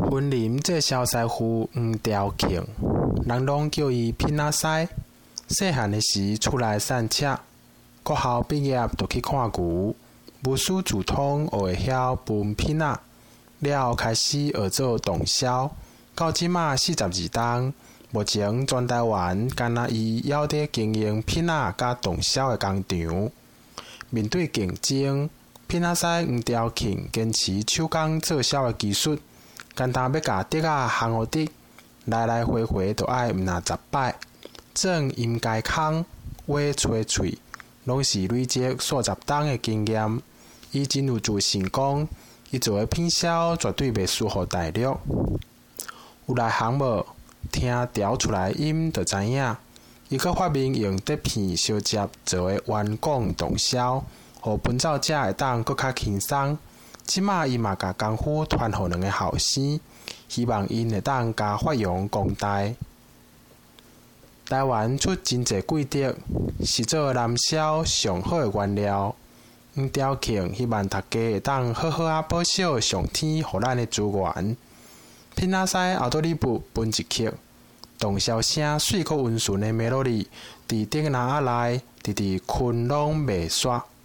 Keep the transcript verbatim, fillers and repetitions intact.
云林这小师傅黄兆庆，人拢叫伊拼仔师。细汉的时出来散车，国校毕业就去看牛，无师自通学会晓分拼仔，了后开始学做动销，到即马四十二档，目前全台湾敢若伊还伫经营拼仔甲动销的工厂。面对竞争，拼仔师黄兆庆坚持手工做销的技术，简单要甲竹仔烘互直，来来回回都爱毋若十摆。种阴街空，挖吹喙，拢是累积数十档的经验。伊真有自信讲，伊做的品销绝对袂输互大陆。有来行无？听调出来音就知影。伊阁发明用竹片烧接做的圆拱动销，互奔走者会当阁较轻松。即马伊嘛甲功夫传互两个后生，希望因会当加发扬光大。台湾出真侪贵竹，是做南销上好的原料。黄兆庆希望大家会当好好啊保守上天互咱的资源。拼仔师后倒里布分一曲，动销声水果温顺的 melody，伫竹篮仔内，直直昆拢袂煞。